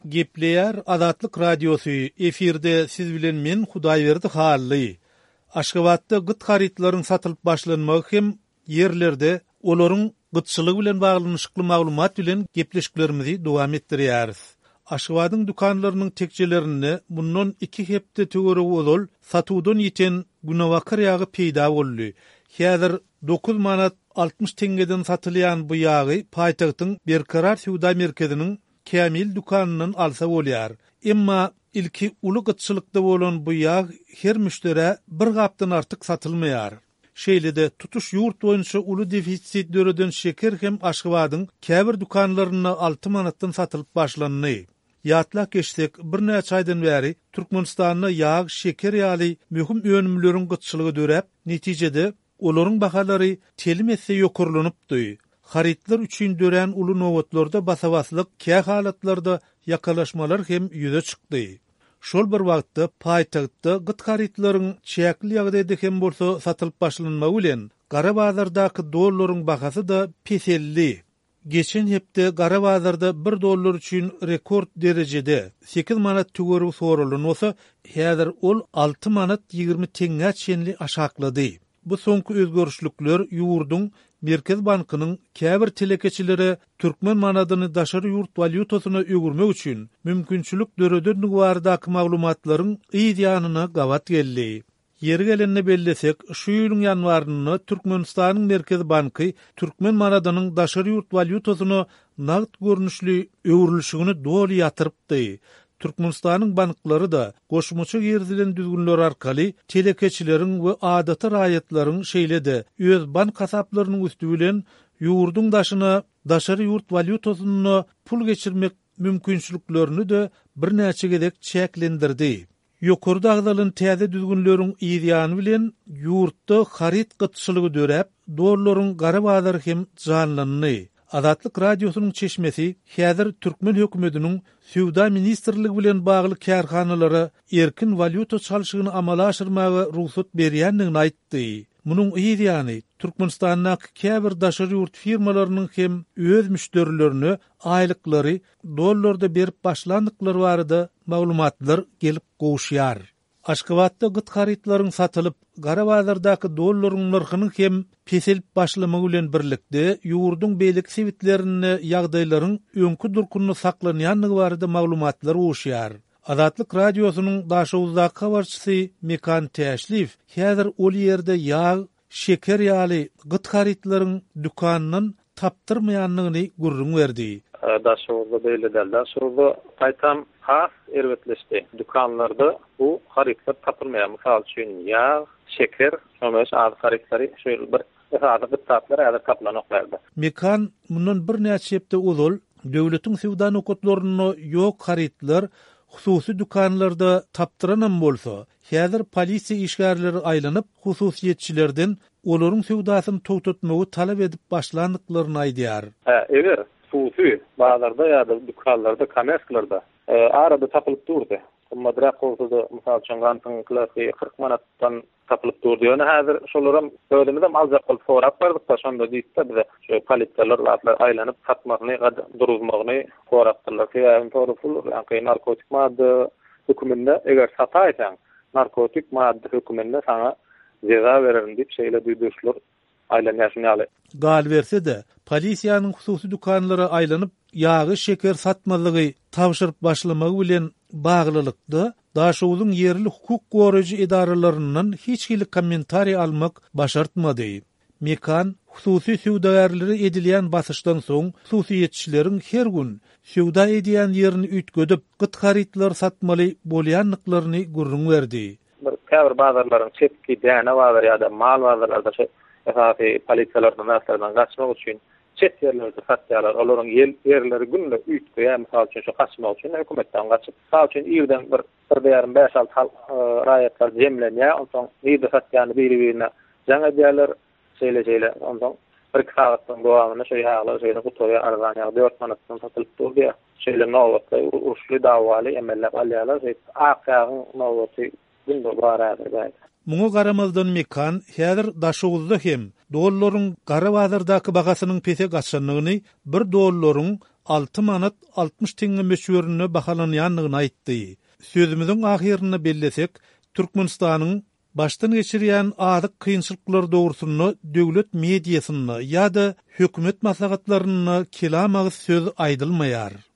Gepleyer Azatlyk radiosu efirde siz bilen men Hudaýberdi Hally. Aşgabatda gyt haritlaryň satylyp başlanmagy hem yerlerde olaryň gytçylygy bilen baglanyşykly maglumat bilen gepleşiklerimizi dowam etdirýäris. Aşgabatyň dukanlarynyň tekjelerini bundan 2 hepde tögeri bolal satuwdan ýeten günewakar ýagy peýda boldy. Häzir 9 manat 60 tengeden satylýan bu ýagy paýtagtyň Berkarar Suwda merkeziniň Kamil dukanynyň alsa bolýar. Emma ilki uly gytçylykda bolan bu ýag her müştere bir gapdan artyk satylmaýar. Şeýlede tutuş ýurt boýunça uly defisit döreden şeker hem Aşgabatyň käbir dukanlaryna 6 manatdan satylyp başlandy. Ýatlak geçsek bir näçe aýdan bäri Türkmenistanyna ýag, şeker ýaly möhüm önümleriň gytçylygy dörep, netijede olaryň bahalary telimetse ýokurlanypdy. Haritler üçin dören uly nowatlarda basawaslyk, kä halatlarda ýakalaşmalar hem ýüze çykdy. Şol bir wagtda paýtagtda gyt haritlaryň çäkli ýagdaýda hem bolsa satylyp başlanmagy bilen gara bazardaky dollaryň bahasy da peselli. Geçen hepde gara bazarda $1 üçin rekord derejede 8 manat tögeri soralan bolsa, häzir ol 6 manat 20 teňe çenli aşaklady. Bu soňky özgörüşlükler ýurdun Merkez Bankynyň käbir telekeçilere türkmen manadyny daşary ýurt valyutasyna ögürmek üçin mümkinçilik döreden bardaky maglumatlaryň ýygyanyna gawat geldi. Yeri gelenine bellesek, şu ýylyň ýanwaryny Türkmenistanyň Merkez Banky türkmen manadynyň daşary ýurt valyutasyna nagt görnüşli öwrülüşigini doly ýatyrypdy. Türkmenistanyň banklary da goşmaça gerzilen düzgünler arkaly telekeçileriň we adaty raýatlaryň şeýlede öz bank hasaplarynyň üstü bilen ýurdun daşyna daşary ýurt valyutasyna pul geçirmek mümkinçiliklerini de bir näçe gedek çäklendirdi. Ýokurda agdalyň täze düzgünleriň ýygyany bilen ýurtda harit gytçylygy dörep, dollaryň gara bazary hem janlandy. Azatlyk radiosynyň çeşmesi häzir türkmen hökümetiniň Suwda ministrligi bilen bagly kärhanalara erkin valyuta çalyşygyny amala aşyrmagy ruhsat berýändigini aýtdy. Munyň ýygyny Türkmenistanyň käbir daşary ýurt firmalarynyň hem öz müşterilerini aýlyklary dollarda berip başlandyklary barada maglumatlar gelip gowşýar. Aşgabatda gyt haritlaryň satylyp, gara bazardaky dollaryň narhynyň hem peselip başlamagy bilen birlikde ýurdun beýlik sewitlerini ýagdaýlaryň öňkü durkuny saklanýanlygy barada maglumatlar uşýar. Azatlyk radiosynyň daşawuzdaky habarçysy Mekan Täşlif häzir ol ýerde ýag, şeker ýaly gyt haritlaryň dukanynyň tapdyrmaýanlygyny gurrun berdi. Daşawuzda beýle deller. Şurda paýtam has erwetleşdi. Dukanlarda bu haritlar tapylmaýan. Mysal üçin ýag, şeker, şoňa az haritlary şöyle bir ýa-da taplar ýa-da taplanoklarda. Mekan mundan bir näçe hepde uzal döwletiň Suwda nokatlaryny ýok haritlar hususy dukanlarda tapdyranan bolsa, häzir polisiýa işgärleri aýlanyp hususiýetçilerden olaryň Suwdasyny togtatmagy talap edip başlandyklaryny aýdýar. Evet. Hususy bazarda ýa-da dukanlarda, kamerskalarda arada tapylyp durdy. Madrak olsa mysal üçin gantyň klasy 40 manatdan tapylyp durdy. Ýöne häzir şolaram ödemizem azjak bolup sorap bardyk da şonda diýipdi bize şu polisiýalar ratlar aýlanyp satmagyny, duruzmagyny sorapdylar. Ýa-ni torupul, ýa-ni narkotik madde höküminde eger sataýsaň, narkotik madde höküminde sana ceza bererim diýip şeýle duýdurşlar aýlanýaşyny. Gal berse de polisiýanyň hususy dukanlara aýlanyp ýagy, şeker satmalygy tawşyryp başlamagy bilen baglylykda daşawuzyň yerli hukuk goraýjy edaralarynyň hiç hili kommentariýa almak başartmady. Mekan hususy Suwdaýarlary edilýän basyşdan soň hususiýetçileriň her gün Suwda edýän ýerini ütgödüp gyt haritlar satmaly bolýanlyklaryny gurrun berdi. Käbir bazarlaryň çetki däne bazar ýa-da mal bazarlarda esasy polisiýalardan näslerden gaçmak üçin çet yerlerde satýarlar. Olaryň yerleri günle ütgöýär. Mysal üçin şu gaçmak üçin hökümetden gaçyp, mysal üçin ýerden bir 5-6 raýatlar jemlenýär. Ondan ýerde satýany biri-birine jaň edýärler, şeýle. Ondan bir sagatdan dowamyny şu ýaglar şeýle gutorýa arzanýar 4 manatdan satylyp durdy. Şeýle nowatda uruşly dawaly emellep alýarlar. Aqyagyň nowaty günde barada. Muňa garamazdan Mekan häzir daşawuzda hem dollaryň gara bazardaky bagasynyň pese gaçanlygyny, $1 6 manat 60 tenge meşhuruna bahalanýanlygyny aýtdy. Sözümüziň ahyrynda bellesek, Türkmenistanyň baştan geçirýän adyk kynçylyklar dogrusyny döwlet mediasyny ýa-da hökümet maslahatlaryny kelamagy söz aýdylmaýar.